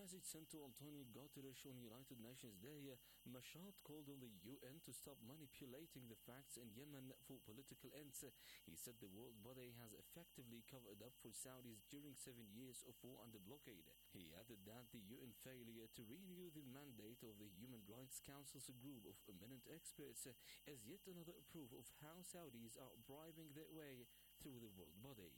message sent to Antonio Guterres on United Nations Day, Mashat called on the UN to stop manipulating the facts in Yemen for political ends. He said the world body has effectively covered up for Saudis during 7 years of war under blockade. He added that the UN failure to renew the mandate of the Human Rights Council's group of eminent experts is yet another proof of how Saudis are bribing their way through the world body.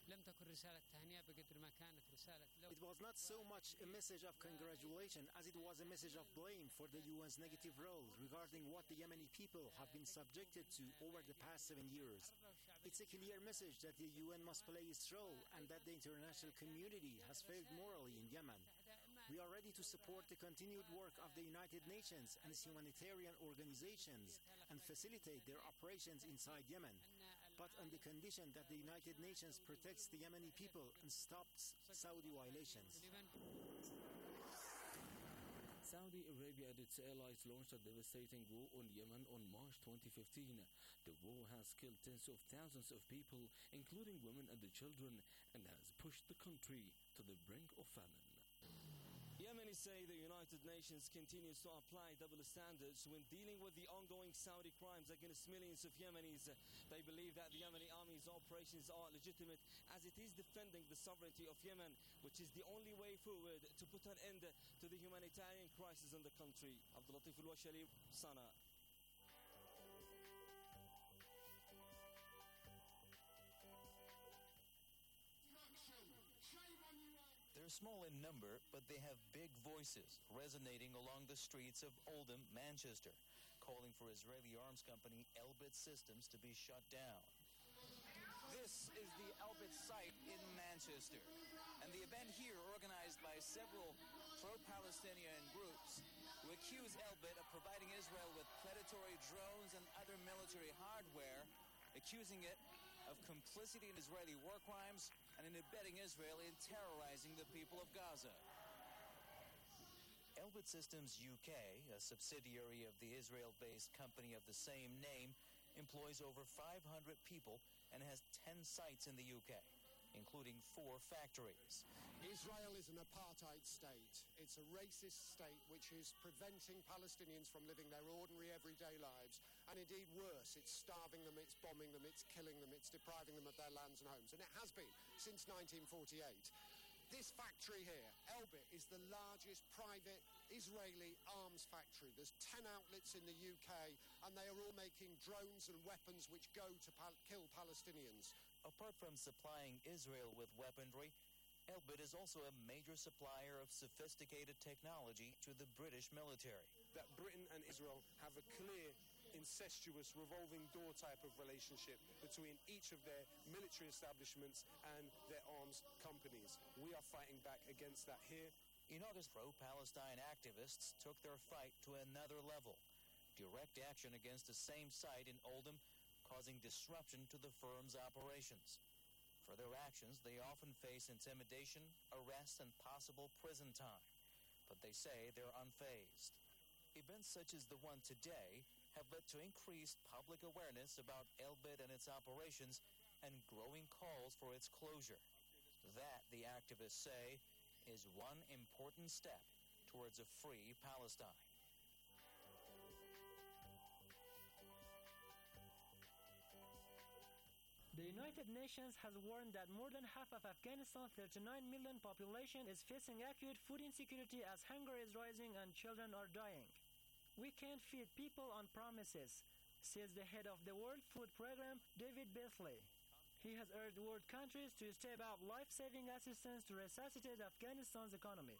It was not so much a message of congratulation as it was a message of blame for the UN's negative role regarding what the Yemeni people have been subjected to over the past 7 years. It's a clear message that the UN must play its role and that the international community has failed morally in Yemen. We are ready to support the continued work of the United Nations and its humanitarian organizations and facilitate their operations inside Yemen, but on the condition that the United Nations protects the Yemeni people and stops Saudi violations. Saudi Arabia and its allies launched a devastating war on Yemen on March 2015. The war has killed tens of thousands of people, including women and the children, and has pushed the country to the brink of famine. Yemenis say the United Nations continues to apply double standards when dealing with the ongoing Saudi crimes against millions of Yemenis. They believe that the Yemeni army's operations are legitimate as it is defending the sovereignty of Yemen, which is the only way forward to put an end to the humanitarian crisis in the country. Abdul Latif Al-Washali, Sana. They're small in number, but they have big voices resonating along the streets of Oldham, Manchester, calling for Israeli arms company Elbit Systems to be shut down. This is the Elbit site in Manchester, and the event here organized by several pro-Palestinian groups who accuse Elbit of providing Israel with predatory drones and other military hardware, accusing it of complicity in Israeli war crimes and in abetting Israel in terrorizing the people of Gaza. Elbit Systems UK, a subsidiary of the Israel-based company of the same name, employs over 500 people and has 10 sites in the UK, including 4 factories. Israel is an apartheid state. It's a racist state which is preventing Palestinians from living their ordinary everyday lives. And indeed worse, it's starving them, it's bombing them, it's killing them, it's depriving them of their lands and homes. And it has been since 1948. This factory here, Elbit, is the largest private Israeli arms factory. There's 10 outlets in the UK, and they are all making drones and weapons which go to kill Palestinians. Apart from supplying Israel with weaponry, Elbit is also a major supplier of sophisticated technology to the British military. That Britain and Israel have a clear, incestuous, revolving door type of relationship between each of their military establishments and their arms companies. We are fighting back against that here. In August, pro-Palestine activists took their fight to another level. Direct action against the same site in Oldham, causing disruption to the firm's operations. For their actions, they often face intimidation, arrest, and possible prison time. But they say they're unfazed. Events such as the one today have led to increased public awareness about Elbit and its operations and growing calls for its closure. That, the activists say, is one important step towards a free Palestine. The United Nations has warned that more than half of Afghanistan's 39 million population is facing acute food insecurity as hunger is rising and children are dying. We can't feed people on promises, says the head of the World Food Program, David Beasley. He has urged world countries to step up life-saving assistance to resuscitate Afghanistan's economy.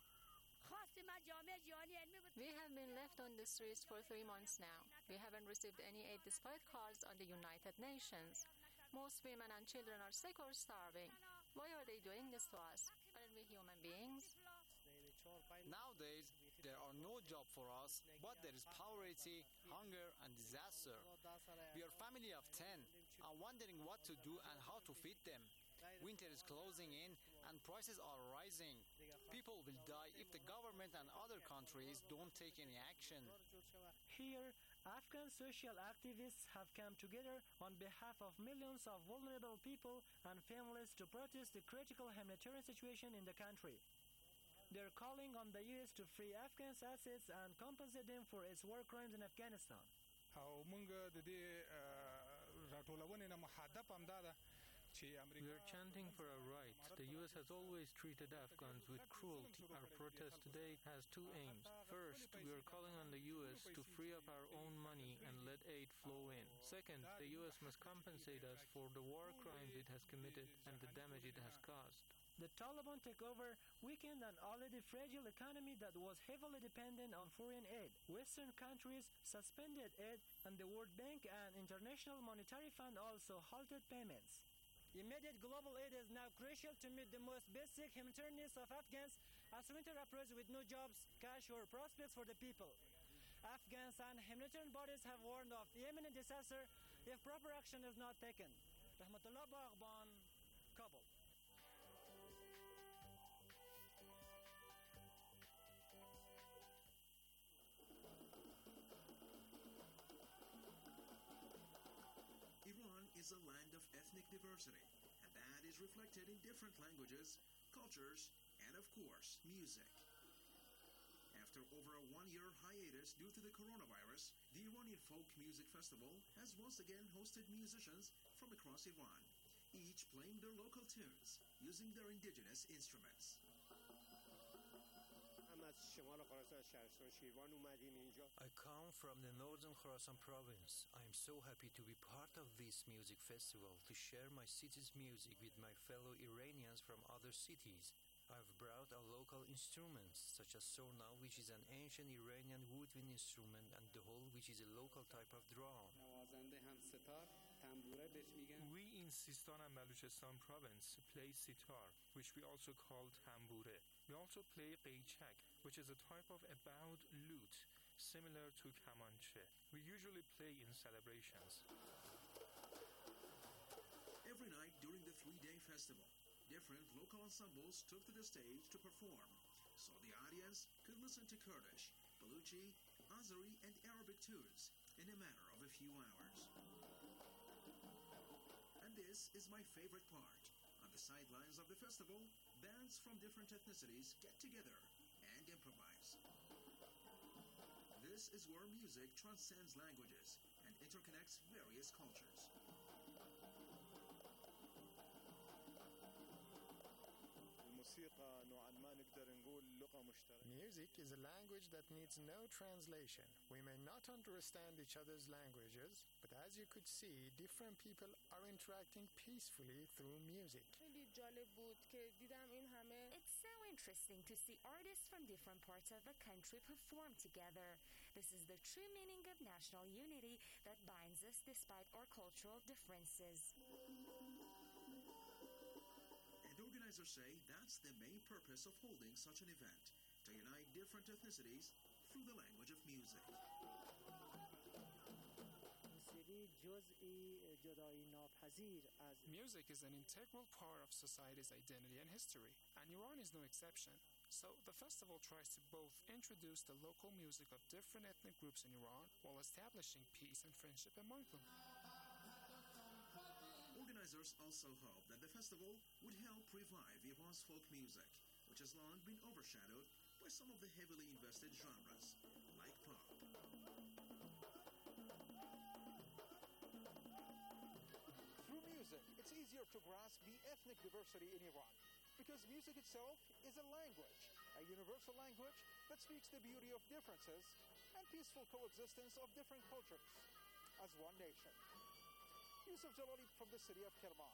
We have been left on the streets for 3 months now. We haven't received any aid despite calls on the United Nations. Most women and children are sick or starving. Why are they doing this to us? Aren't we human beings? Nowadays, there are no jobs for us, but there is poverty, hunger, and disaster. We are a family of 10, are wondering what to do and how to feed them. Winter is closing in and prices are rising. People will die if the government and other countries don't take any action. Here, Afghan social activists have come together on behalf of millions of vulnerable people and families to protest the critical humanitarian situation in the country. They're calling on the US to free Afghan's assets and compensate them for its war crimes in Afghanistan. او مونږ د دې راټولونې نه مهدف همدا ده چې We امریکا are chanting for our rights. The U.S. has always treated Afghans with cruelty. Our protest today has two aims. First, we are calling on the U.S. to free up our own money and let aid flow in. Second, the U.S. must compensate us for the war crimes it has committed and the damage it has caused. The Taliban takeover weakened an already fragile economy that was heavily dependent on foreign aid. Western countries suspended aid, and the World Bank and International Monetary Fund also halted payments. Immediate global aid is now crucial to meet the most basic humanitarian needs of Afghans as winter approaches with no jobs, cash, or prospects for the people. Afghans and humanitarian bodies have warned of imminent disaster if proper action is not taken. Rahmatullah Baghban, Kabul. Iran is a land of ethnic diversity, and that is reflected in different languages, cultures, and of course, music. After over a one-year hiatus due to the coronavirus, the Iranian Folk Music Festival has once again hosted musicians from across Iran, each playing their local tunes using their indigenous instruments. I come from the northern Khorasan province. I am so happy to be part of this music festival to share my city's music with my fellow Iranians from other cities. I've brought our local instruments such as sorna, which is an ancient Iranian woodwind instrument, and dahol, which is a local type of drum. We in Sistan and Baluchistan province play sitar, which we also call tambure. We also play qeychak, which is a type of a bowed lute similar to kamanche. We usually play in celebrations. Every night during the three-day festival, different local ensembles took to the stage to perform, so the audience could listen to Kurdish, Baluchi, Azeri, and Arabic tunes in a matter of a few hours. And this is my favorite part. On the sidelines of the festival, bands from different ethnicities get together and improvise. This is where music transcends languages and interconnects various cultures. Music is a language that needs no translation. We may not understand each other's languages, but as you could see, different people are interacting peacefully through music. It's so interesting to see artists from different parts of the country perform together. This is the true meaning of national unity that binds us despite our cultural differences. And organizers say that's the main purpose of holding such an event, to unite different ethnicities through the language of music. Music is an integral part of society's identity and history, and Iran is no exception. So the festival tries to both introduce the local music of different ethnic groups in Iran while establishing peace and friendship among them. Organizers also hope that the festival would help revive Iran's folk music, which has long been overshadowed by some of the heavily invested genres, like pop. Through music, it's easier to grasp the ethnic diversity in Iran, because music itself is a language, a universal language that speaks the beauty of differences and peaceful coexistence of different cultures as one nation. Yusuf Jalali from the city of Kerman.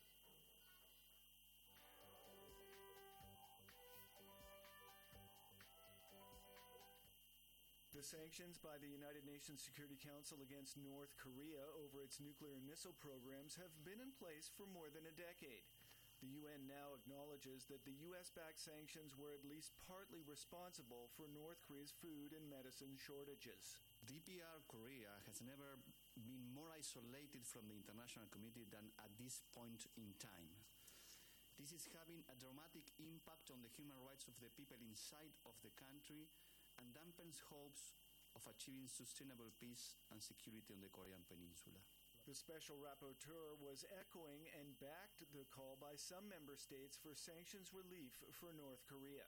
The sanctions by the United Nations Security Council against North Korea over its nuclear and missile programs have been in place for more than a decade. The UN now acknowledges that the U.S.-backed sanctions were at least partly responsible for North Korea's food and medicine shortages. DPR Korea has never been more isolated from the international community than at this point in time. This is having a dramatic impact on the human rights of the people inside of the country and dampens hopes of achieving sustainable peace and security on the Korean Peninsula. The special rapporteur was echoing and backed the call by some member states for sanctions relief for North Korea.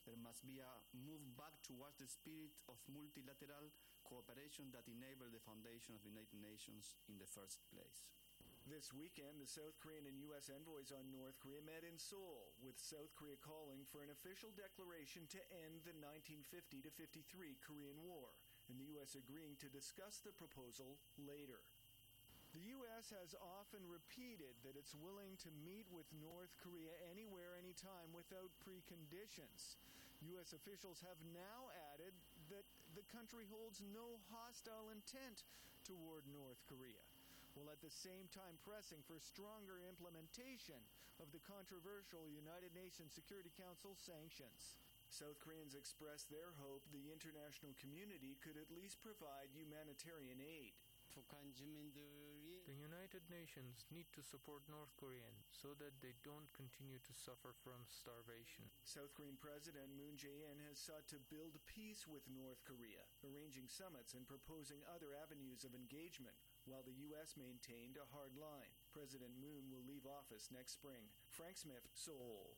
There must be a move back towards the spirit of multilateral cooperation that enabled the foundation of the United Nations in the first place. This weekend, the South Korean and U.S. envoys on North Korea met in Seoul, with South Korea calling for an official declaration to end the 1950-53 Korean War, and the U.S. agreeing to discuss the proposal later. The U.S. has often repeated that it's willing to meet with North Korea anywhere, anytime, without preconditions. U.S. officials have now added that the country holds no hostile intent toward North Korea, while at the same time pressing for stronger implementation of the controversial United Nations Security Council sanctions. South Koreans expressed their hope the international community could at least provide humanitarian aid. The United Nations need to support North Koreans so that they don't continue to suffer from starvation. South Korean President Moon Jae-in has sought to build peace with North Korea, arranging summits and proposing other avenues of engagement, while the U.S. maintained a hard line. President Moon will leave office next spring. Frank Smith, Seoul.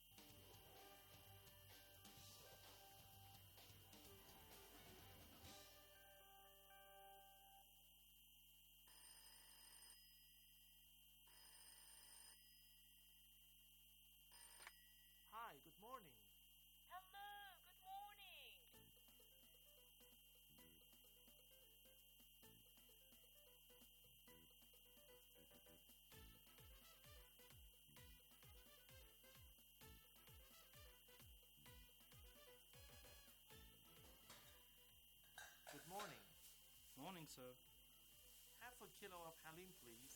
Hi, good morning. Hello, good morning. Good morning. Morning, sir. Half a kilo of halim, please.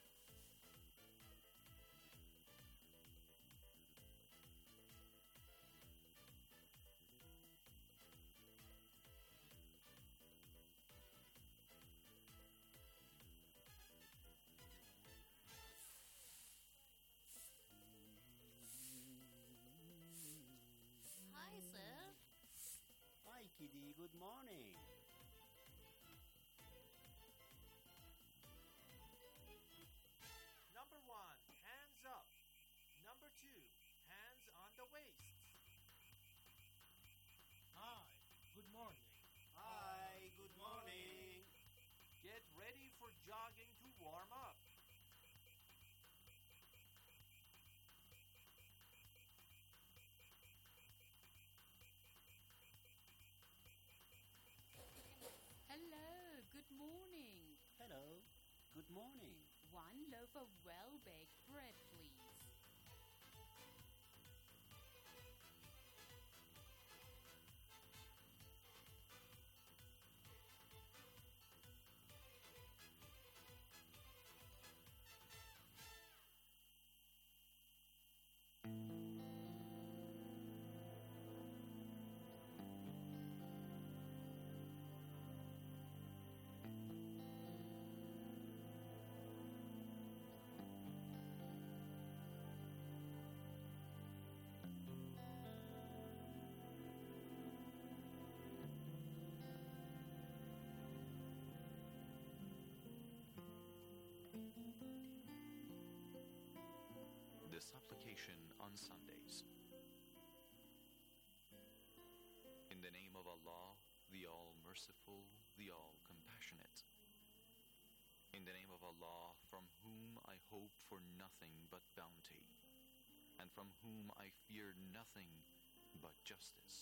Hi, sir. Hi, Kitty. Good morning. Number 1, hands up. Number 2, hands on the waist. Hi, good morning. Hi, good morning. Get ready for jogging to warm up. Hello, good morning. Hello, good morning. 1 loaf of well-baked bread, please. The supplication on Sundays. In the name of Allah, the All-Merciful, the All-Compassionate. In the name of Allah, from whom I hope for nothing but bounty, and from whom I fear nothing but justice.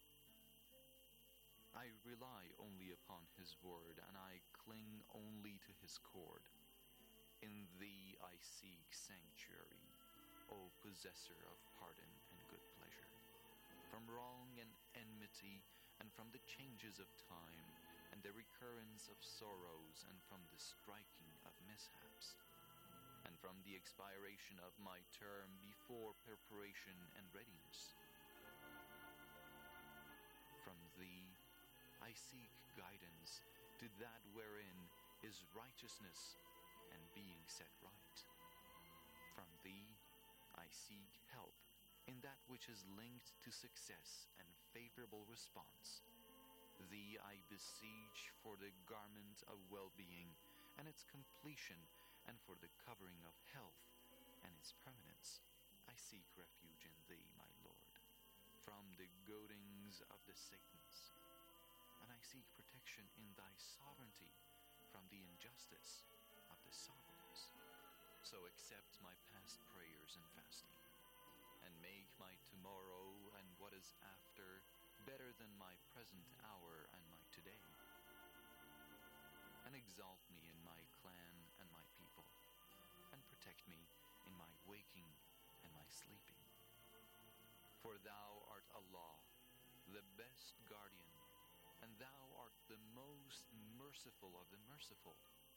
I rely only upon His word, and I cling only to His cord. In Thee I seek sanctuary, O possessor of pardon and good pleasure, from wrong and enmity, and from the changes of time, and the recurrence of sorrows, and from the striking of mishaps, and from the expiration of my term before preparation and readiness. From Thee I seek guidance to that wherein is righteousness and being set right. From Thee I seek help in that which is linked to success and favorable response. Thee I beseech for the garment of well-being and its completion, and for the covering of health and its permanence. I seek refuge in Thee, my Lord. from the goadings of the Satans, and I seek protection in thy sovereignty from the injustice of the sovereigns. So accept my past prayers and fasting, and make my tomorrow and what is after better than my present hour and my today. And exalt me in my clan and my people, and protect me in my waking and my sleeping. For thou art Allah, the best guardian, and thou art the most merciful of the merciful.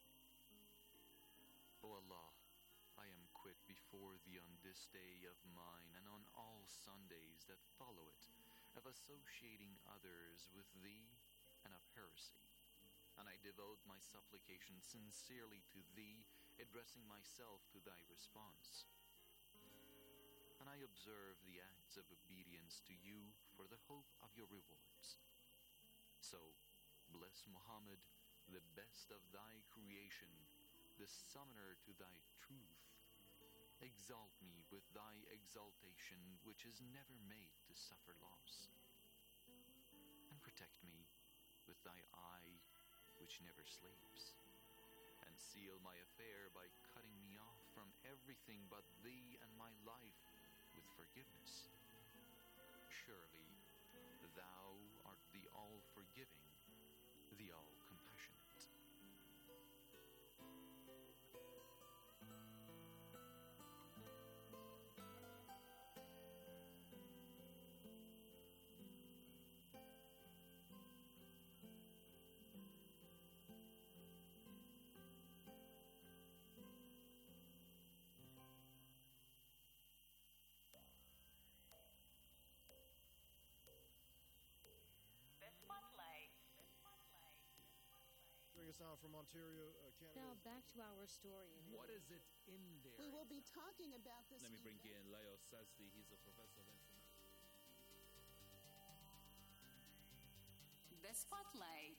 O Allah, I am quit before thee on this day of mine and on all Sundays that follow it, of associating others with thee and of heresy. And I devote my supplication sincerely to thee, addressing myself to thy response. And I observe the acts of obedience to you for the hope of your rewards. So, bless Muhammad, the best of thy creation, the summoner to thy truth. Exalt me with thy exaltation, which is never made to suffer loss. And protect me with thy eye, which never sleeps. And seal my affair by cutting me off from everything but thee and my life with forgiveness. Surely, thou art the all-forgiving, the all-compassionate. Bring us out from Ontario, Canada. Now back to our story. What is it in there? We will be talking about this. Let me bring in Leo Sazdi. He's a professor of information. The Spotlight.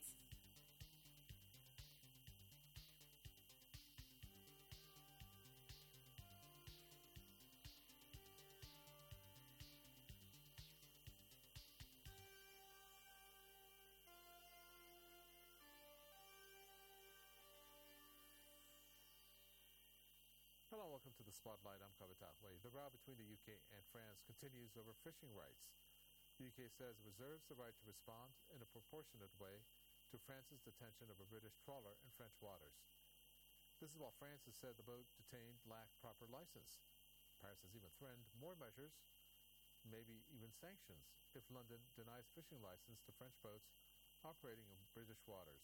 Hello, welcome to the Spotlight. I'm Kavita Wade. The row between the UK and France continues over fishing rights. The UK says it reserves the right to respond in a proportionate way to France's detention of a British trawler in French waters. This is while France has said the boat detained lacked proper license. Paris has even threatened more measures, maybe even sanctions, if London denies fishing license to French boats operating in British waters.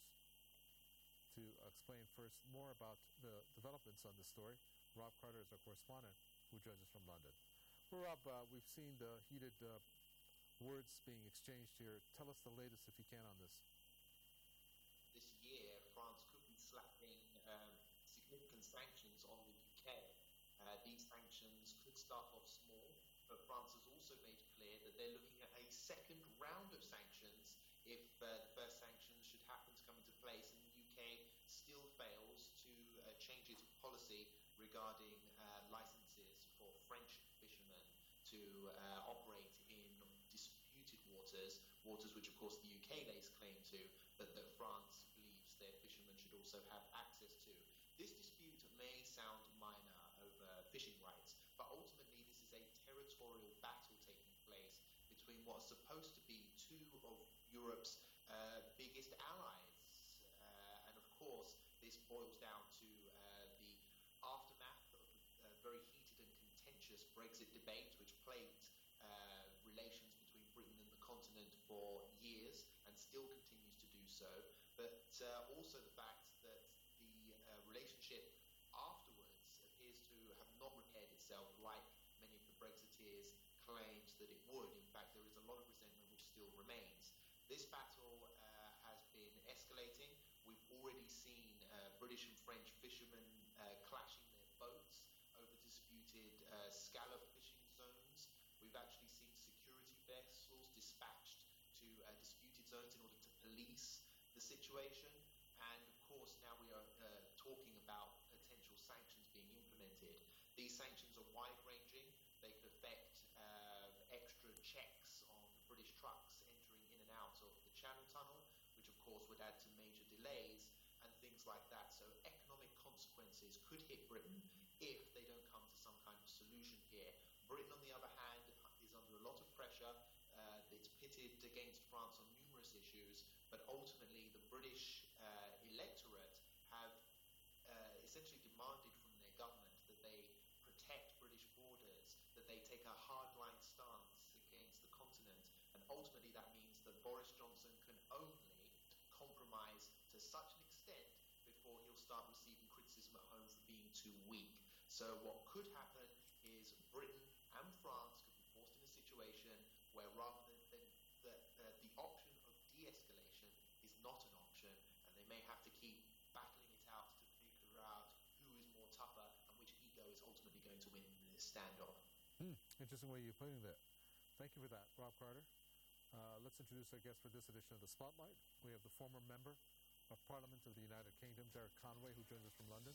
To explain first more about the developments on this story, Rob Carter is our correspondent who joins us from London. Well, Rob, we've seen the heated words being exchanged here. Tell us the latest, if you can, on this. This year, France could be slapping significant sanctions on the UK. These sanctions could start off small, but France has also made clear that they're looking at a second round of sanctions if the first sanctions should happen to come into place and the UK still fails to change its policy regarding licenses for French fishermen to operate in disputed waters which of course the UK lays claim to, but that France believes their fishermen should also have access to. This dispute may sound minor over fishing rights, but ultimately this is a territorial battle taking place between what are supposed to be two of Europe's biggest allies. And of course, this boils down to the aftermath of a very heated and contentious Brexit debate, which plagued relations between Britain and the continent for years and still continues to do so, but also the fact that the relationship afterwards appears to have not repaired itself like many of the Brexiteers claimed that it would. In fact, there is a lot of resentment which still remains. This battle has been escalating. We've already seen British and French fishermen clashing their boats over disputed scallop fishing zones. We've actually seen security vessels dispatched to disputed zones in order to police the situation. And of course, now we are talking about potential sanctions being implemented. These sanctions are wide-ranging. They could affect extra checks on things like that. So economic consequences could hit Britain if they don't come to some kind of solution here. Britain, on the other hand, is under a lot of pressure. It's pitted against France on numerous issues, but ultimately the British electorate have essentially demanded from their government that they protect British borders, that they take a hardline stance against the continent, and ultimately that means that Boris Johnson can only compromise to such an extent before he'll start receiving criticism at home for being too weak. So what could happen is Britain and France could be forced in a situation where rather than the option of de-escalation is not an option, and they may have to keep battling it out to figure out who is more tougher and which ego is ultimately going to win in this standoff. Interesting way you're putting that. Thank you for that, Rob Carter. Let's introduce our guest for this edition of the Spotlight. We have the former Member of Parliament of the United Kingdom, Derek Conway, who joins us from London.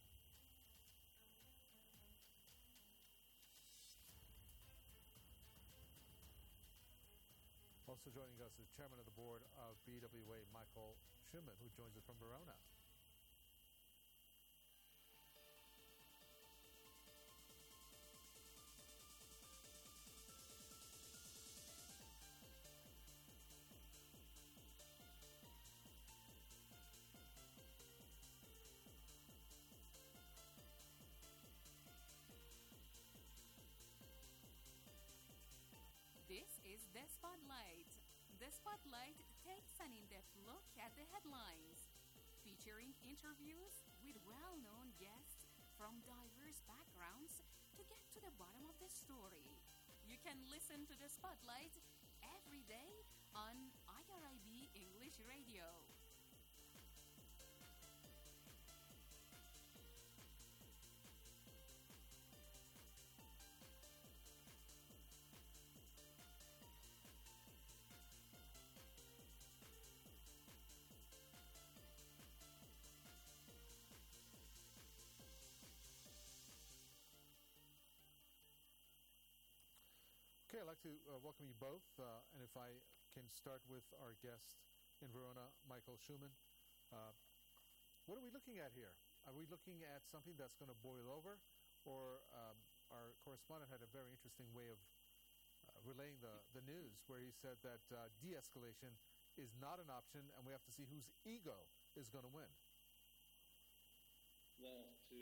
Also joining us is Chairman of the Board of BWA, Michael Schumann, who joins us from Verona. This is The Spotlight. The Spotlight takes an in-depth look at the headlines, featuring interviews with well-known guests from diverse backgrounds to get to the bottom of the story. You can listen to The Spotlight every day on IRIB English Radio. Okay, I'd like to welcome you both, and if I can start with our guest in Verona, Michael Schumann. What are we looking at here? Are we looking at something that's going to boil over, or our correspondent had a very interesting way of relaying the news, where he said that de-escalation is not an option, and we have to see whose ego is going to win. Well, to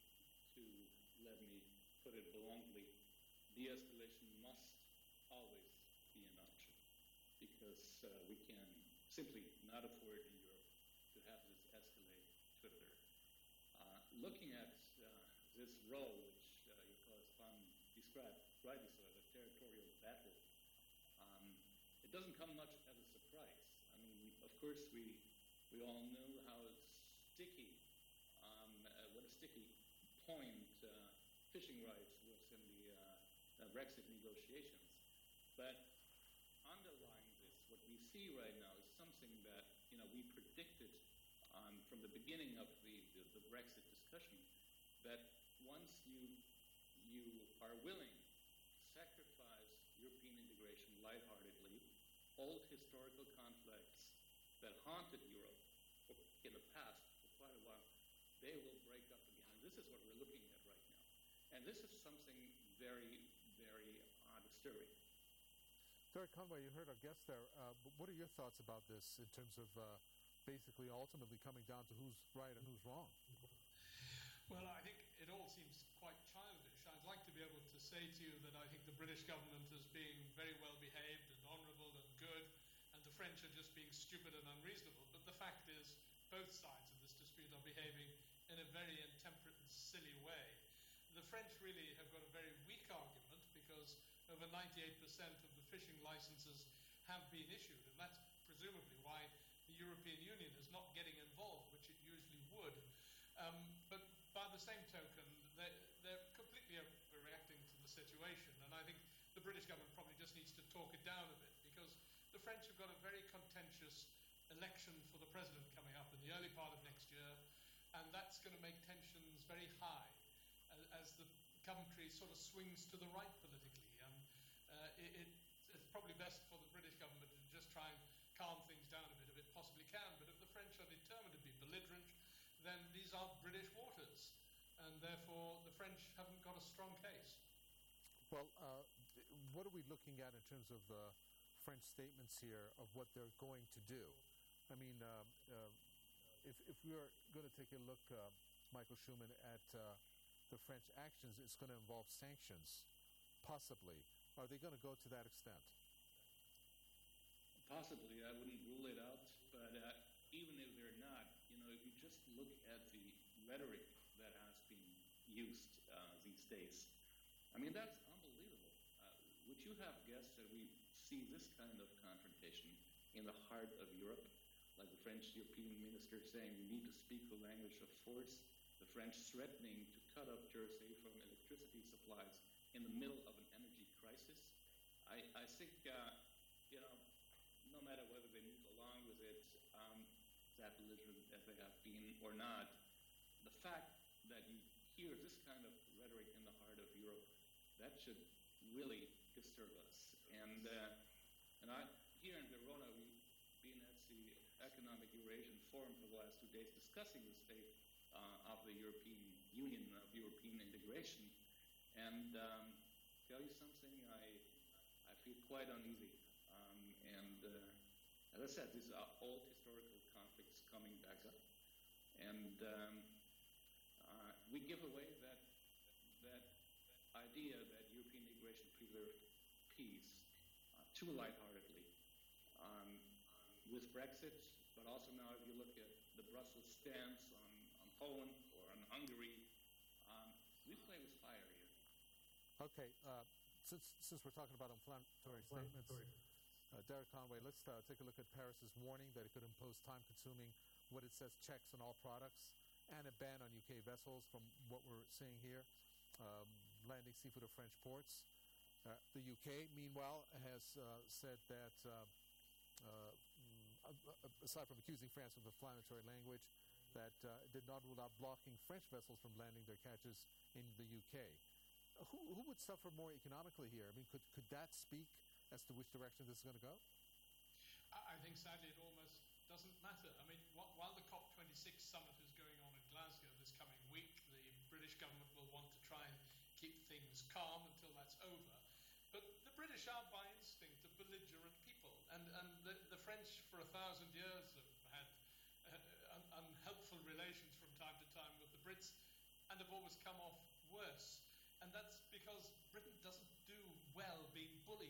let me put it bluntly, de-escalation must always be an option, because we can simply not afford in Europe to have this escalate further. Looking at this role, which your correspondent described rightly so, as a territorial battle, it doesn't come much as a surprise. I mean, of course, we all know how sticky, what a sticky point fishing rights was in the Brexit negotiations. But underlying this, what we see right now is something that we predicted from the beginning of the Brexit discussion, that once you are willing to sacrifice European integration lightheartedly, old historical conflicts that haunted Europe in the past for quite a while, they will break up again. And this is what we're looking at right now. And this is something very, very disturbing. Derek Conway, you heard our guest there. What are your thoughts about this in terms of basically ultimately coming down to who's right and who's wrong? Well, I think it all seems quite childish. I'd like to be able to say to you that I think the British government is being very well behaved and honourable and good, and the French are just being stupid and unreasonable. But the fact is, both sides of this dispute are behaving in a very intemperate and silly way. The French really have got a very weak argument, because over 98% of the fishing licenses have been issued, and that's presumably why the European Union is not getting involved, which it usually would. But by the same token, they're completely overreacting to the situation, and I think the British government probably just needs to talk it down a bit, because the French have got a very contentious election for the president coming up in the early part of next year, and that's going to make tensions very high as the country sort of swings to the right politically. It's probably best for the British government to just try and calm things down a bit if it possibly can. But if the French are determined to be belligerent, then these are British waters, and therefore the French haven't got a strong case. Well, what are we looking at in terms of French statements here of what they're going to do? I mean, if we are going to take a look, Michael Schuman, at the French actions, it's going to involve sanctions, possibly. Are they going to go to that extent? Possibly. I wouldn't rule it out, but even if they're not, if you just look at the rhetoric that has been used these days, I mean, that's unbelievable. Would you have guessed that we see this kind of confrontation in the heart of Europe, like the French European minister saying we need to speak the language of force, the French threatening to cut off Jersey from electricity supplies in the middle of an energy crisis? I think, no matter whether they move along with it, that belligerent as they have been or not, the fact that you hear this kind of rhetoric in the heart of Europe, that should really disturb us. And here in Verona, we've been at the Economic Eurasian Forum for the last 2 days discussing the state of the European Union, of European integration. And tell you something, I feel quite uneasy. As I said, these are old historical conflicts coming back up. And we give away that idea that European integration preserved peace too lightheartedly. With Brexit, but also now if you look at the Brussels stance on Poland or on Hungary, we play with fire here. Okay, since we're talking about inflammatory statements, Derek Conway, let's take a look at Paris's warning that it could impose time-consuming, what it says, checks on all products, and a ban on UK vessels from what we're seeing here, landing seafood at French ports. The UK, meanwhile, has said that, aside from accusing France of inflammatory language, that did not rule out blocking French vessels from landing their catches in the UK. Who would suffer more economically here? I mean, could that speak as to which direction this is going to go? I think, sadly, it almost doesn't matter. I mean, while the COP26 summit is going on in Glasgow this coming week, the British government will want to try and keep things calm until that's over. But the British are, by instinct, a belligerent people. And the French, for 1,000 years, have had unhelpful relations from time to time with the Brits and have always come off worse. And that's because Britain doesn't do well being bullied.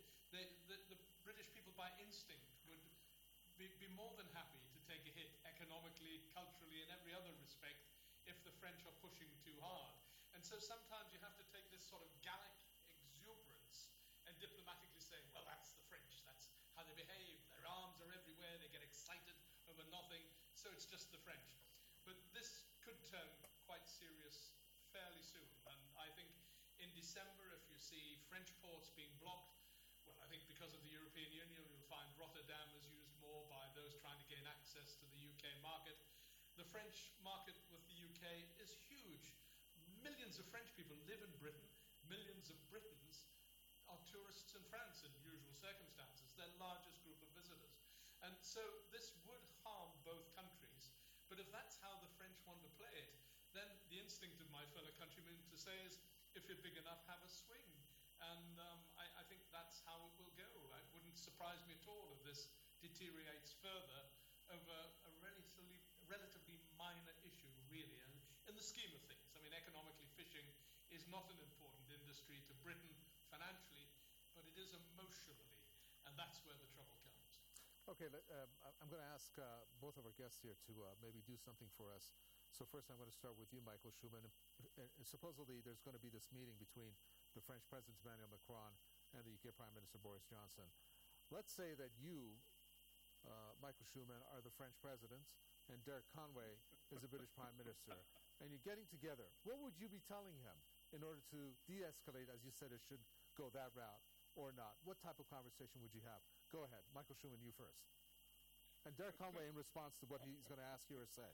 The British people, by instinct, would be more than happy to take a hit economically, culturally, and every other respect if the French are pushing too hard. And so sometimes you have to take this sort of Gallic exuberance and diplomatically say, well, that's the French, that's how they behave, their arms are everywhere, they get excited over nothing, so it's just the French. But this could turn quite serious fairly soon. And I think in December, if you see French ports being blocked, well, I think because of the European Union, you'll find Rotterdam is used more by those trying to gain access to the UK market. The French market with the UK is huge. Millions of French people live in Britain. Millions of Britons are tourists in France in usual circumstances, their largest group of visitors. And so this would harm both countries. But if that's how the French want to play it, then the instinct of my fellow countrymen to say is, if you're big enough, have a swing. And I think that's how it will go. It wouldn't surprise me at all if this deteriorates further over a relatively minor issue, really. And in the scheme of things, I mean, economically, fishing is not an important industry to Britain financially, but it is emotionally, and that's where the trouble comes. Okay, I'm going to ask both of our guests here to maybe do something for us. So first I'm going to start with you, Michael Schuman. And supposedly there's going to be this meeting between the French President Emmanuel Macron and the UK Prime Minister Boris Johnson. Let's say that you, Michael Schuman, are the French President and Derek Conway is the British Prime Minister. And you're getting together. What would you be telling him in order to de-escalate, as you said, it should go that route or not? What type of conversation would you have? Go ahead. Michael Schuman, you first. And Derek Conway in response to what he's going to ask you or say.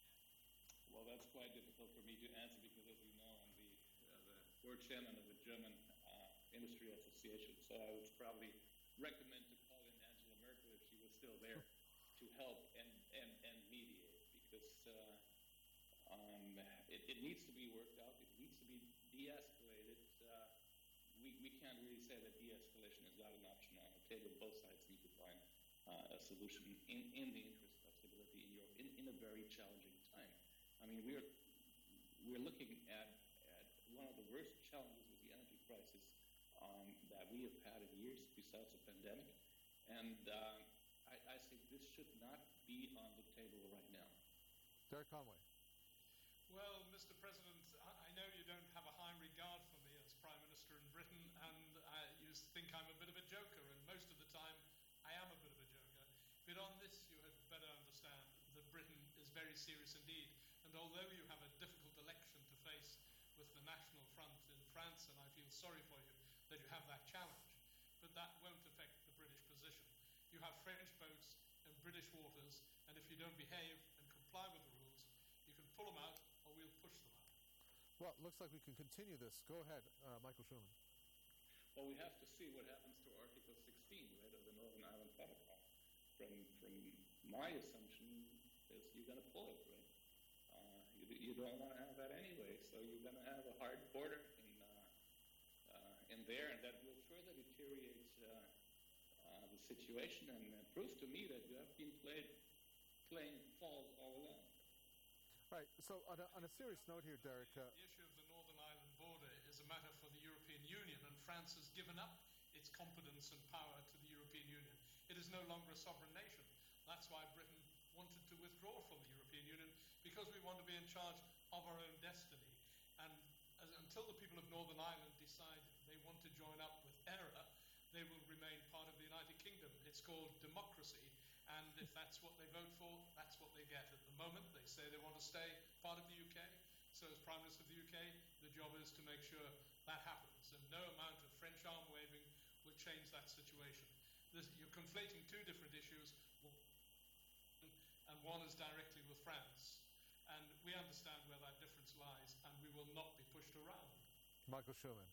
Well, that's quite difficult for me to answer because, as you know, I'm the board chairman of the German Industry Association. So I would probably recommend to call in Angela Merkel if she was still there to help and mediate, because It needs to be worked out. It needs to be de-escalated. We can't really say that de-escalation is not an option on the table. Both sides need to find a solution in the interest of stability in Europe in a very challenging time. I mean, we're looking at one of the worst challenges with the energy crisis that we have had in years besides the pandemic. And I think this should not be on the table right now. Derek Conway. Well, Mr. President, I know you don't have a high regard for me as Prime Minister in Britain, and you think I'm a bit of a joker, and most of the time I am a bit of a joker. But on this, you had better understand that Britain is very serious indeed. And although you have a difficult election to face with the National Front in France, and I feel sorry for you that you have that challenge, but that won't affect the British position. You have French boats in British waters, and if you don't behave and comply with the rules, you can pull them out or we'll push them out. Well, it looks like we can continue this. Go ahead, Michael Schuman. Well, we have to see what happens to Article 16, right, of the Northern Ireland Protocol. From my assumption is you're going to pull it, right? You don't want to have that anyway, so you're going to have a hard border in there, and that will further deteriorate the situation and prove to me that you have been playing false all along. Right. So on a serious note here, Derek. The issue of the Northern Ireland border is a matter for the European Union, and France has given up its competence and power to the European Union. It is no longer a sovereign nation. That's why Britain wanted to withdraw from the European Union, because we want to be in charge of our own destiny. And until the people of Northern Ireland decide they want to join up with ERA, they will remain part of the United Kingdom. It's called democracy, and if that's what they vote for, that's what they get. At the moment, they say they want to stay part of the UK. So as Prime Minister of the UK, the job is to make sure that happens, and no amount of French arm waving will change that situation. You're conflating two different issues, and one is directly with France. And we understand where that difference lies, and we will not be pushed around. Michael Schuman.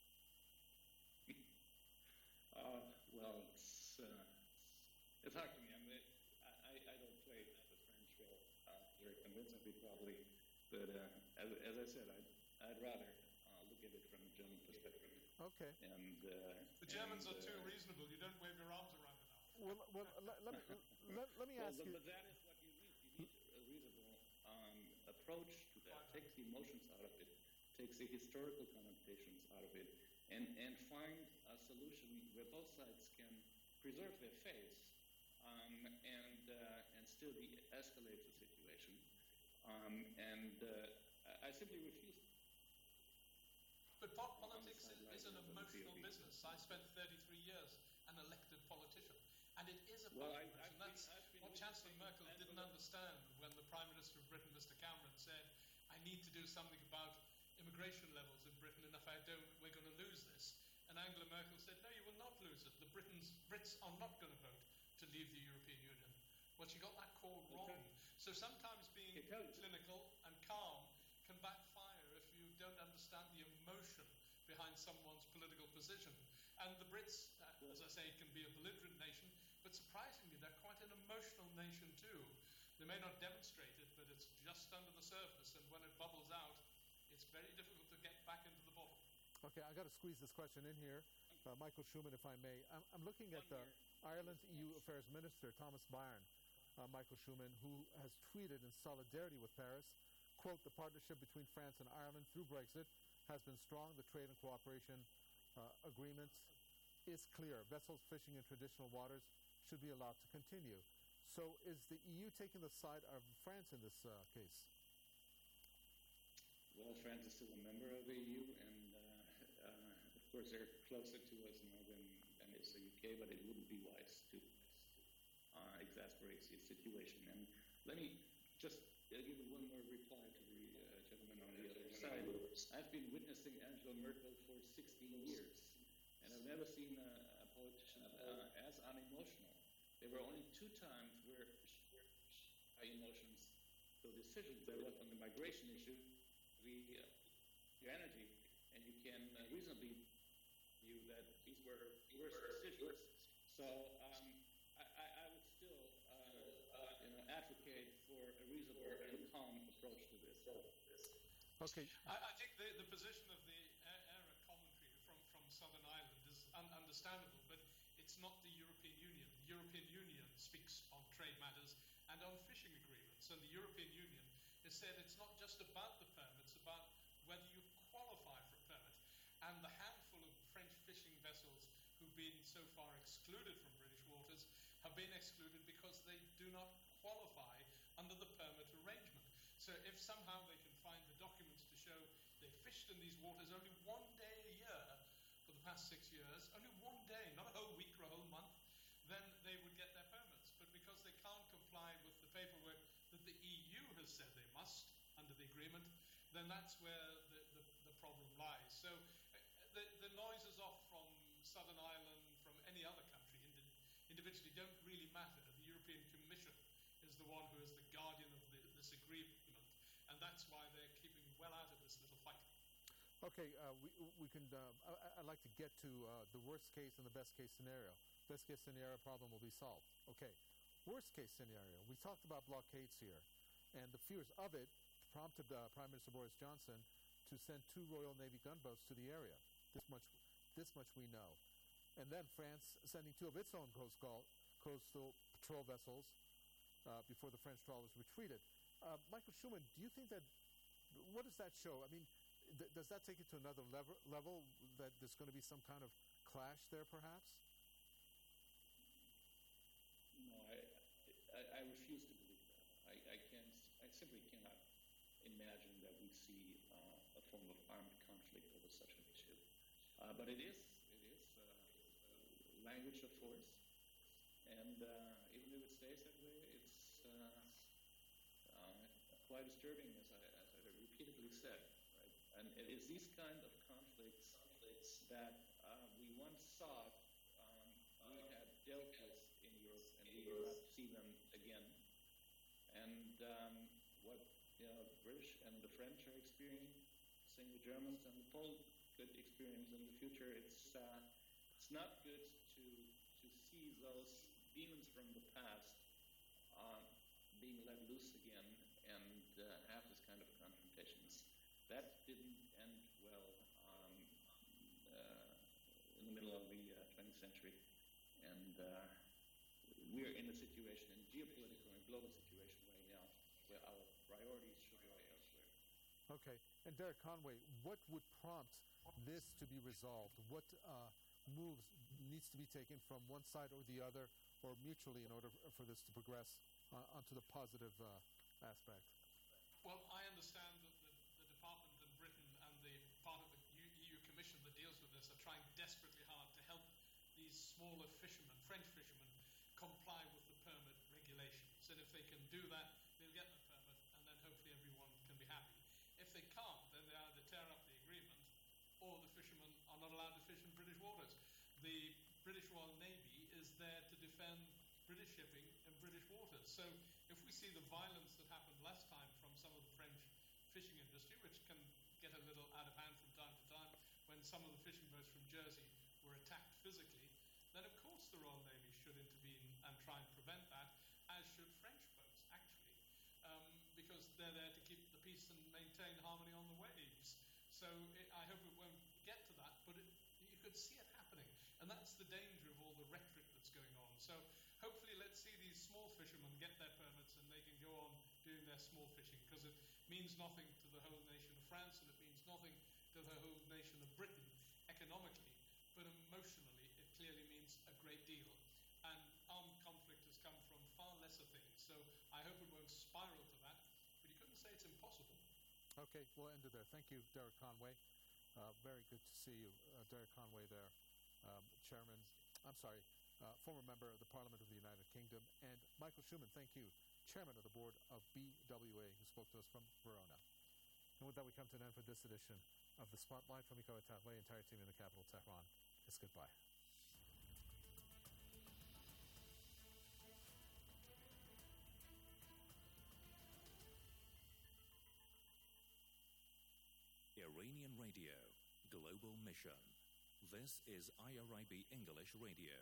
Well, it's hard to me. I mean, I don't play the French role very convincingly, probably. But as I said, I'd rather look at it from a German perspective. Okay. And the Germans are too reasonable. You don't wave your arms around enough. Well, let me ask you. But that is what you need. You need a reasonable approach to that. Takes the emotions out of it, takes the historical connotations out of it, and find a solution where both sides can preserve their face and still de-escalate the situation. I simply refuse. But politics is an emotional business. I spent 33 years an elected politician, and it is a politics. And that's what Chancellor Merkel didn't understand when the Prime Minister of Britain, Mr. Cameron, said, I need to do something about immigration levels in Britain, and if I don't, we're going to lose this. And Angela Merkel said, no, you will not lose it. The Brits are not going to vote to leave the European Union. Well, she got that call wrong. So sometimes being clinical and calm can backfire if you don't understand the emotion behind someone's political position. And the Brits, as I say, can be a belligerent nation, but surprisingly, they're quite an emotional nation too. They may not demonstrate it, but it's just under the surface, and when it bubbles out, it's very difficult to get back into the bottle. Okay, I got to squeeze this question in here. Michael Schuman, if I may. I'm looking at Ireland's EU Affairs Minister, Thomas Byrne, Michael Schuman, who has tweeted in solidarity with Paris, quote, the partnership between France and Ireland through Brexit has been strong. The trade and cooperation agreement is clear. Vessels fishing in traditional waters should be allowed to continue. So is the EU taking the side of France in this case? Well, France is still a member of the EU, and of course they're closer to us now than is the UK, but it wouldn't be wise to exasperate the situation. And let me just give you one more reply to the gentleman on the other side. I've been witnessing Angela Merkel for 16 years, and I've never seen a politician as unemotional. There were only 2 times where high emotions, so decisions that were on the migration issue, the energy, and you can reasonably view that these were worse decisions. So I would still advocate for a reasonable and calm approach to this. Okay. I think the position of the ERA commentary from Southern Ireland is understandable, but it's not the European Union. The European Union speaks on trade matters and on fishing agreements, and the European Union has said it's not just about the permit, it's about whether you qualify for a permit. And the handful of French fishing vessels who've been so far excluded from British waters have been excluded because they do not qualify under the permit arrangement. So if somehow they can find the documents to show they fished in these waters only one day a year for the past 6 years, only one day, not a whole week or a whole month, then they would get their permits. But because they can't comply with the paperwork that the EU has said they must under the agreement, then that's where the problem lies. So the noises off from Southern Ireland, from any other country individually don't really matter. The European Commission is the one who is the guardian of this agreement, and that's why they're keeping well out of this little fight. Okay, we can. I'd like to get to the worst case and the best case scenario. Best case scenario problem will be solved. Okay, worst case scenario. We talked about blockades here, and the fears of it prompted Prime Minister Boris Johnson to send 2 Royal Navy gunboats to the area. This much we know. And then France sending 2 of its own coastal patrol vessels before the French trawlers retreated. Michael Schumann, do you think that, what does that show? I mean, does that take it to another level, that there's going to be some kind of clash there perhaps? No, I refuse to believe that. I simply cannot imagine that we see a form of armed conflict over such an issue. But it is language of force, and even if it stays that way, it's quite disturbing, as I repeatedly said. Right? And it is these kind of conflicts that we once thought we had dealt with in Europe, and we will not see them again. And what the British and the French are experiencing, the Germans and the Poles could experience in the future, it's not good to see those demons from the past being let loose again and have this kind of confrontations. That didn't end well in the middle of the 20th century, and we're in a situation, in a geopolitical and global situation right now, where our priorities should lie elsewhere. Okay, and Derek Conway, what would prompt this to be resolved? What moves needs to be taken from one side or the other, or mutually, in order for this to progress onto the positive aspect? Well, I understand that the Department in Britain and the part of the EU Commission that deals with this are trying desperately hard to help these smaller fishermen, French fishermen, comply with the permit regulations. And if they can do that, they'll get the permit, and then hopefully everyone can be happy. If they can't, then they either tear up the agreement, or the fishermen are not allowed to fish in British waters. The British Royal Navy is there to defend British shipping in British waters. So if we see the violence that happened last time from some of the French fishing industry, which can get a little out of hand from time to time, when some of the fishing boats from Jersey were attacked physically, then of course the Royal Navy should intervene and try and prevent that, as should French boats, actually, because they're there to keep the peace and maintain harmony on the waves. So I hope it won't get to that, but you could see it happening. And that's the danger of all the rhetoric that's going on. So hopefully let's see these small fishermen get their permits and they can go on doing their small fishing, because it means nothing to the whole nation of France, and it means nothing to the whole nation of Britain economically, but emotionally it clearly means a great deal. And armed conflict has come from far lesser things. So I hope it won't spiral to that, but you couldn't say it's impossible. Okay, we'll end it there. Thank you, Derek Conway. Very good to see you, Derek Conway there, former member of the Parliament of the United Kingdom, and Michael Schumann, thank you, Chairman of the Board of BWA, who spoke to us from Verona. And with that, we come to an end for this edition of The Spotlight from Mikołaj Tatway, entire team in the capital, Tehran. It's goodbye. Iranian Radio, Global Mission. This is IRIB English Radio.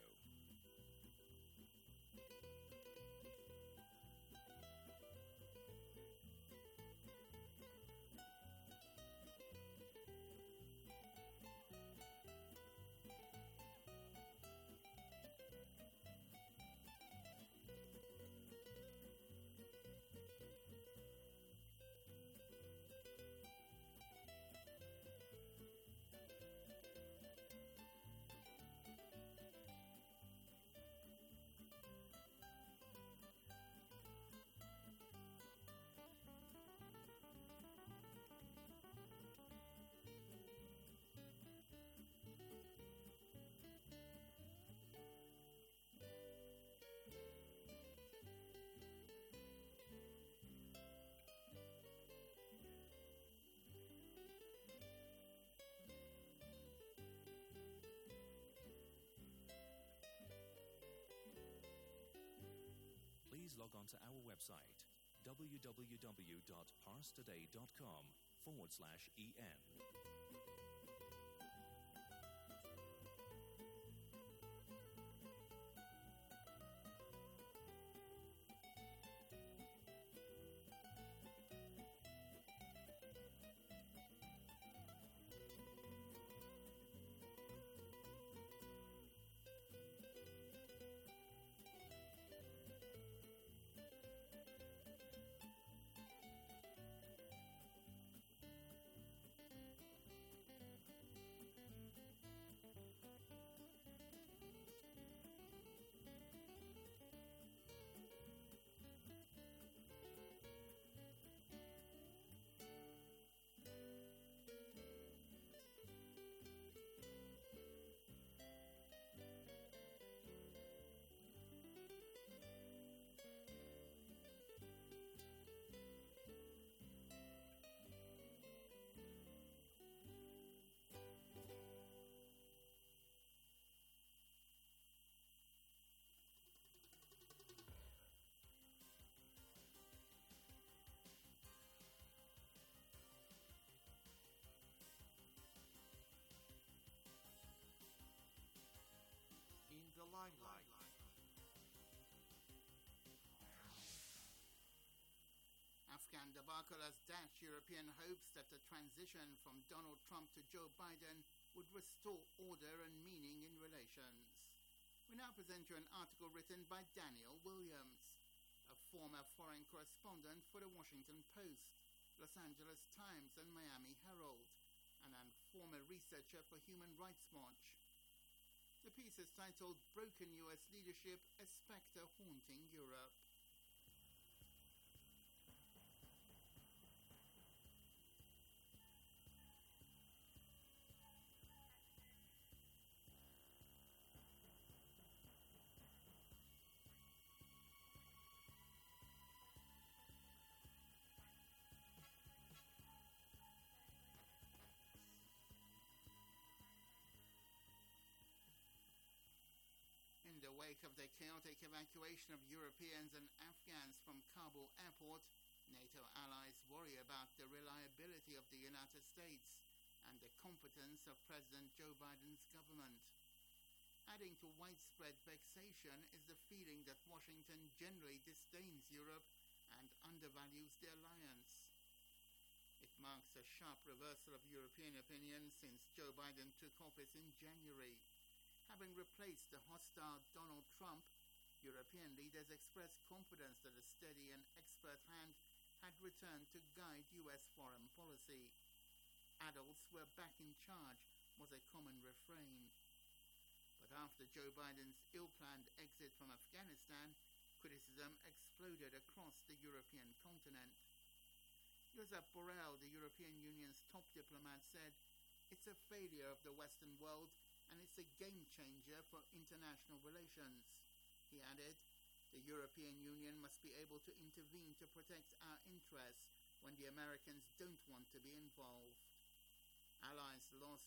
please log on to our website www.parstoday.com/en. In the limelight. Afghan debacle has dashed European hopes that the transition from Donald Trump to Joe Biden would restore order and meaning in relations. We now present you an article written by Daniel Williams, a former foreign correspondent for the Washington Post, Los Angeles Times and Miami Herald, and a former researcher for Human Rights Watch. The piece is titled Broken U.S. Leadership, a Spectre Haunting Europe. In the wake of the chaotic evacuation of Europeans and Afghans from Kabul airport, NATO allies worry about the reliability of the United States and the competence of President Joe Biden's government. Adding to widespread vexation is the feeling that Washington generally disdains Europe and undervalues the alliance. It marks a sharp reversal of European opinion since Joe Biden took office in January. Having replaced the hostile Donald Trump, European leaders expressed confidence that a steady and expert hand had returned to guide U.S. foreign policy. Adults were back in charge was a common refrain. But after Joe Biden's ill-planned exit from Afghanistan, criticism exploded across the European continent. Josep Borrell, the European Union's top diplomat, said, "It's a failure of the Western world and it's a game changer for international relations." He added, "The European Union must be able to intervene to protect our interests when the Americans don't want to be involved." Allies lost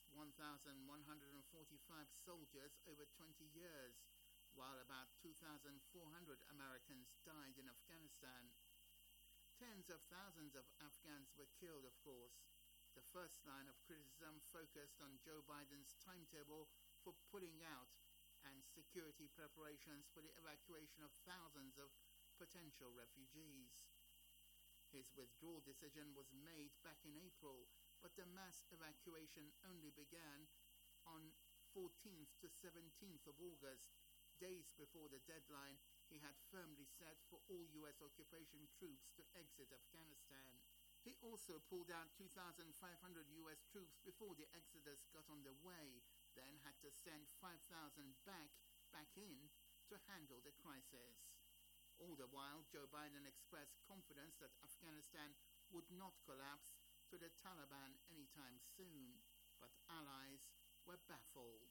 1,145 soldiers over 20 years, while about 2,400 Americans died in Afghanistan. Tens of thousands of Afghans were killed, of course. The first line of criticism focused on Joe Biden's timetable for pulling out and security preparations for the evacuation of thousands of potential refugees. His withdrawal decision was made back in April, but the mass evacuation only began on 14th to 17th of August, days before the deadline he had firmly set for all U.S. occupation troops to exit Afghanistan. He also pulled out 2,500 U.S. troops before the exodus got underway, then had to send 5,000 back in to handle the crisis. All the while, Joe Biden expressed confidence that Afghanistan would not collapse to the Taliban anytime soon, but allies were baffled.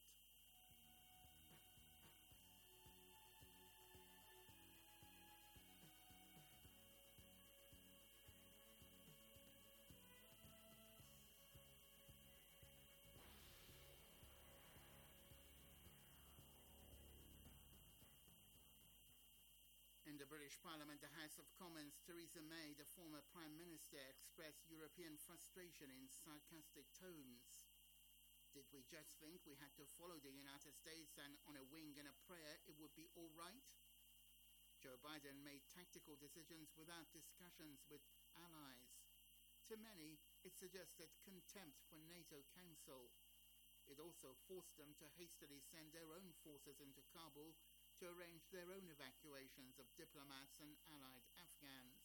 In the British Parliament, the House of Commons, Theresa May, the former Prime Minister, expressed European frustration in sarcastic tones. Did we just think we had to follow the United States and on a wing and a prayer it would be all right? Joe Biden made tactical decisions without discussions with allies. To many, it suggested contempt for NATO Council. It also forced them to hastily send their own forces into Kabul to arrange their own evacuations of diplomats and allied Afghans.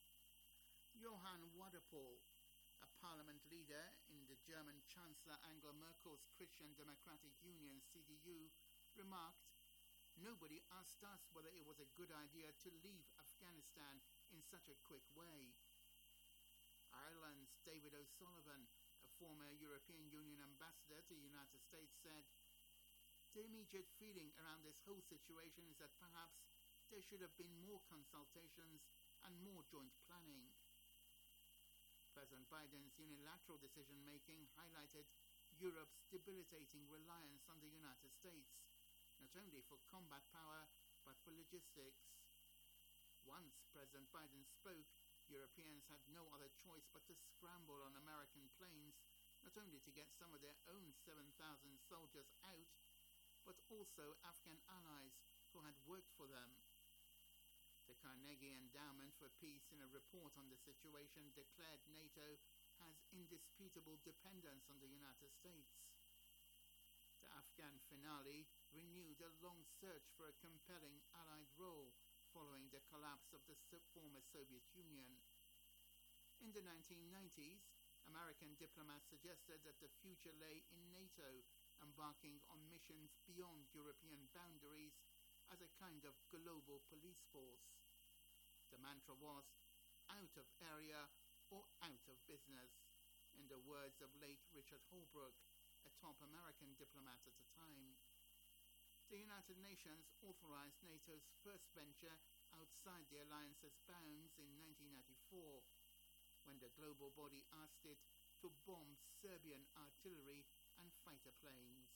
Johann Waderpol, a parliament leader in the German Chancellor Angela Merkel's Christian Democratic Union CDU, remarked, "Nobody asked us whether it was a good idea to leave Afghanistan in such a quick way." Ireland's David O'Sullivan, a former European Union ambassador to the United States, said, "The immediate feeling around this whole situation is that perhaps there should have been more consultations and more joint planning." President Biden's unilateral decision-making highlighted Europe's debilitating reliance on the United States, not only for combat power, but for logistics. Once President Biden spoke, Europeans had no other choice but to scramble on American planes, not only to get some of their own 7,000 soldiers out, but also Afghan allies who had worked for them. The Carnegie Endowment for Peace, in a report on the situation, declared NATO has indisputable dependence on the United States. The Afghan finale renewed a long search for a compelling allied role following the collapse of the former Soviet Union. In the 1990s, American diplomats suggested that the future lay in NATO, embarking on missions beyond European boundaries as a kind of global police force. The mantra was, out of area or out of business, in the words of late Richard Holbrooke, a top American diplomat at the time. The United Nations authorized NATO's first venture outside the alliance's bounds in 1994, when the global body asked it to bomb Serbian artillery and fighter planes.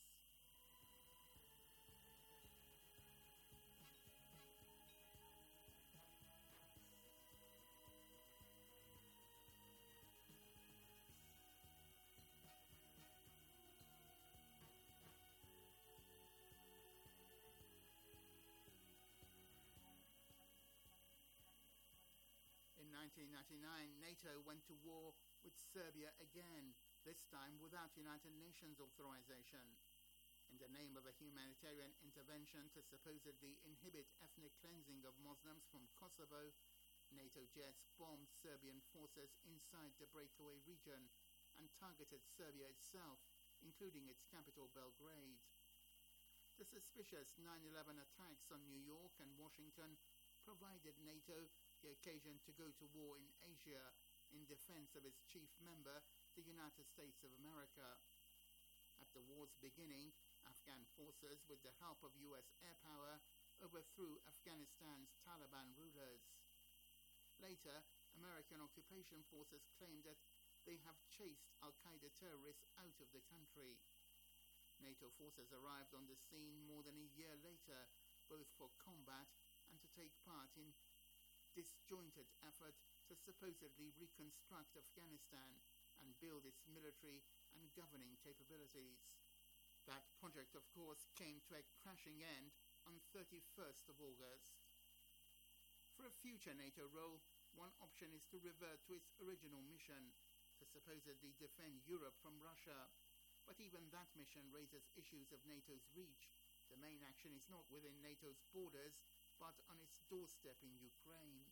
In 1999, NATO went to war with Serbia again, this time without United Nations authorization. In the name of a humanitarian intervention to supposedly inhibit ethnic cleansing of Muslims from Kosovo, NATO jets bombed Serbian forces inside the breakaway region and targeted Serbia itself, including its capital Belgrade. The suspicious 9/11 attacks on New York and Washington provided NATO the occasion to go to war in Asia in defense of its chief member, the United States of America. At the war's beginning, Afghan forces, with the help of U.S. air power, overthrew Afghanistan's Taliban rulers. Later, American occupation forces claimed that they have chased al-Qaeda terrorists out of the country. NATO forces arrived on the scene more than a year later, both for combat and to take part in disjointed effort to supposedly reconstruct Afghanistan and build its military and governing capabilities. That project, of course, came to a crashing end on 31st of August. For a future NATO role, one option is to revert to its original mission, to supposedly defend Europe from Russia. But even that mission raises issues of NATO's reach. The main action is not within NATO's borders, but on its doorstep in Ukraine.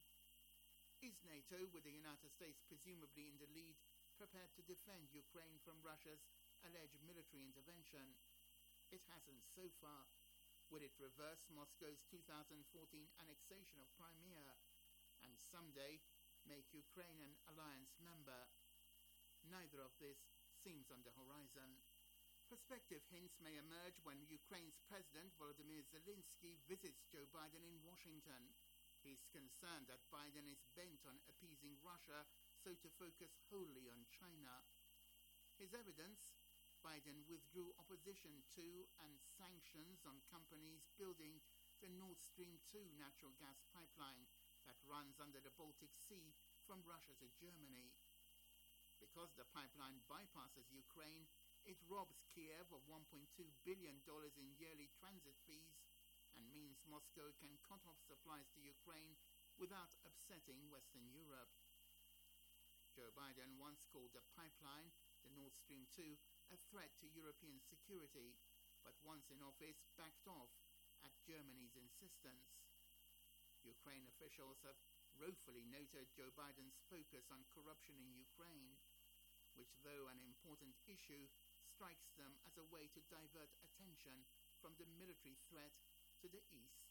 Is NATO, with the United States presumably in the lead, prepared to defend Ukraine from Russia's alleged military intervention? It hasn't so far. Will it reverse Moscow's 2014 annexation of Crimea and someday make Ukraine an alliance member? Neither of this seems on the horizon. Prospective hints may emerge when Ukraine's President Volodymyr Zelensky visits Joe Biden in Washington. He's concerned that Biden is bent on appeasing Russia, so to focus wholly on China. His evidence: Biden withdrew opposition to and sanctions on companies building the Nord Stream 2 natural gas pipeline that runs under the Baltic Sea from Russia to Germany. Because the pipeline bypasses Ukraine, it robs Kiev of $1.2 billion in yearly transit fees and means Moscow can cut off supplies to Ukraine without upsetting Western Europe. Joe Biden once called the pipeline, the Nord Stream 2, a threat to European security, but once in office backed off at Germany's insistence. Ukraine officials have woefully noted Joe Biden's focus on corruption in Ukraine, which, though an important issue, strikes them as a way to divert attention from the military threat to the east.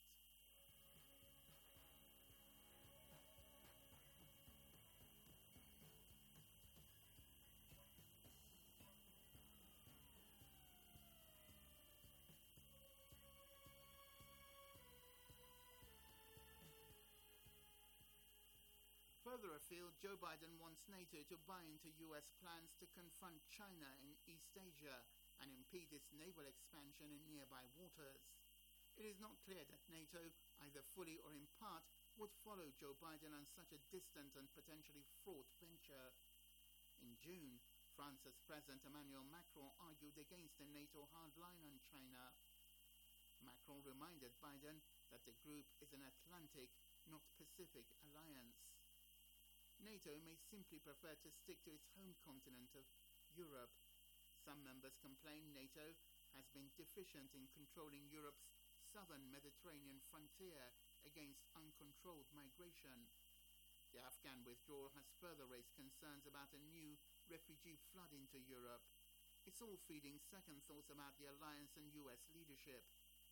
Further afield, Joe Biden wants NATO to buy into US plans to confront China in East Asia and impede its naval expansion in nearby waters. It is not clear that NATO, either fully or in part, would follow Joe Biden on such a distant and potentially fraught venture. In June, France's President Emmanuel Macron argued against a NATO hardline on China. Macron reminded Biden that the group is an Atlantic, not Pacific alliance. NATO may simply prefer to stick to its home continent of Europe. Some members complain NATO has been deficient in controlling Europe's southern Mediterranean frontier against uncontrolled migration. The Afghan withdrawal has further raised concerns about a new refugee flood into Europe. It's all feeding second thoughts about the alliance and US leadership.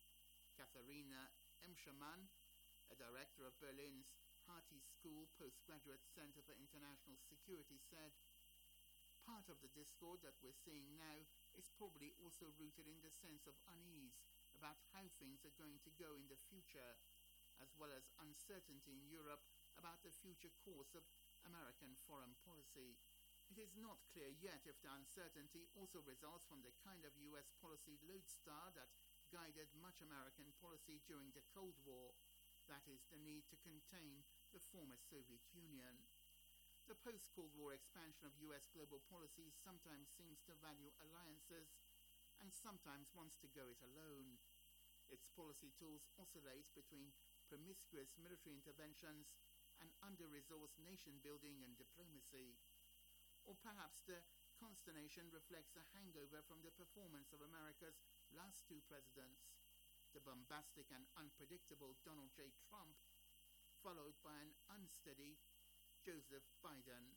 Katharina Emschermann, a director of Berlin's Harty School Postgraduate Center for International Security, said, "Part of the discord that we're seeing now is probably also rooted in the sense of unease about how things are going to go in the future, as well as uncertainty in Europe about the future course of American foreign policy. It is not clear yet if the uncertainty also results from the kind of US policy lodestar that guided much American policy during the Cold War, that is, the need to contain the former Soviet Union. The post-Cold War expansion of US global policy sometimes seems to value alliances and sometimes wants to go it alone. Its policy tools oscillate between promiscuous military interventions and under-resourced nation-building and diplomacy. Or perhaps the consternation reflects a hangover from the performance of America's last two presidents, the bombastic and unpredictable Donald J. Trump, followed by an unsteady Joseph Biden.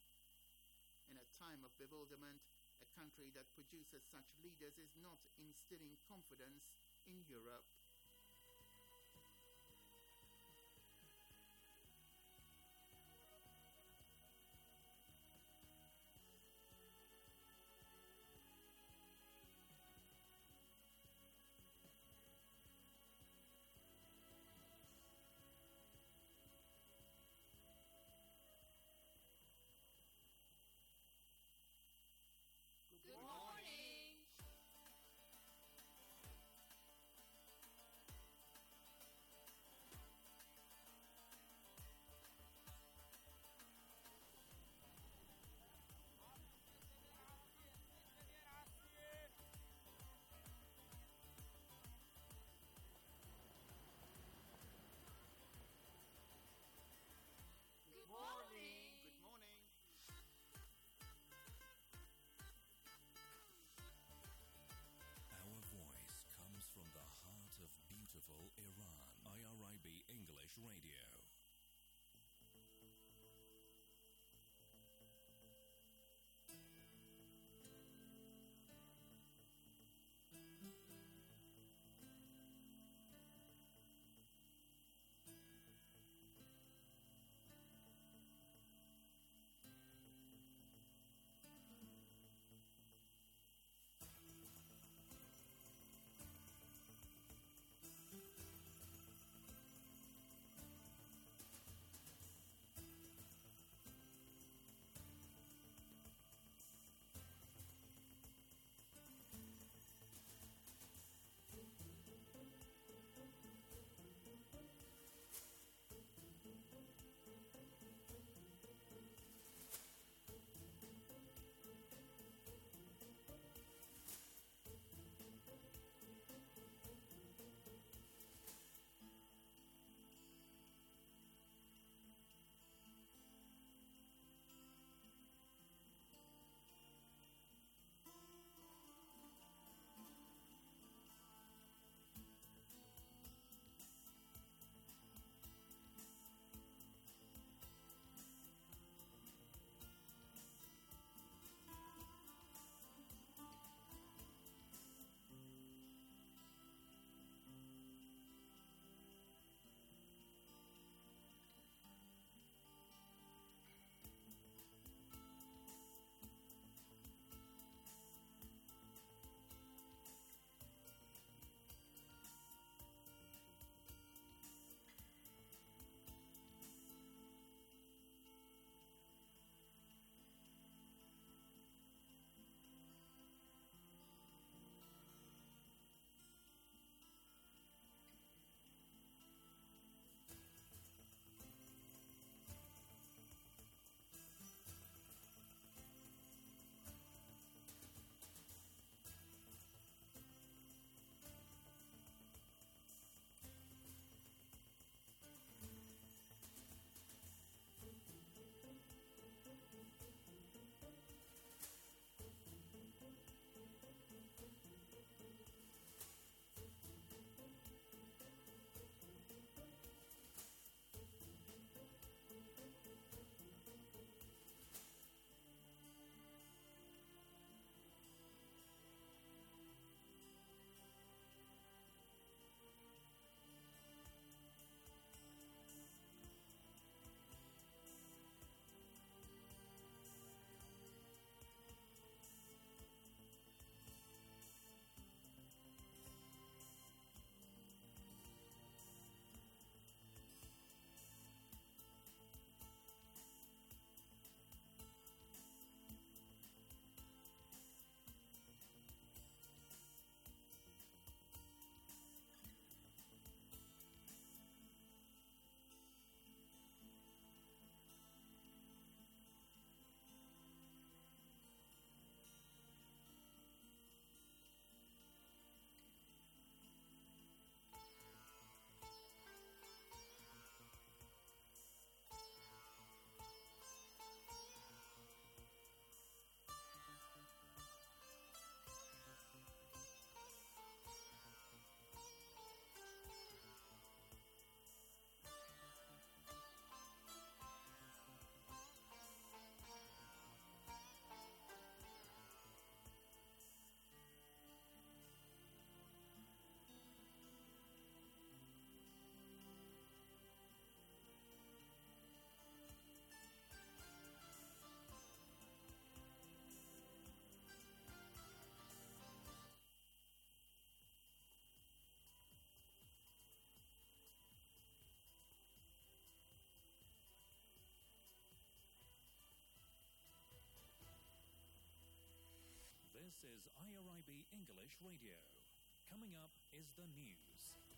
In a time of bewilderment, a country that produces such leaders is not instilling confidence in Europe. Good morning. This is IRIB English Radio. Coming up is the news.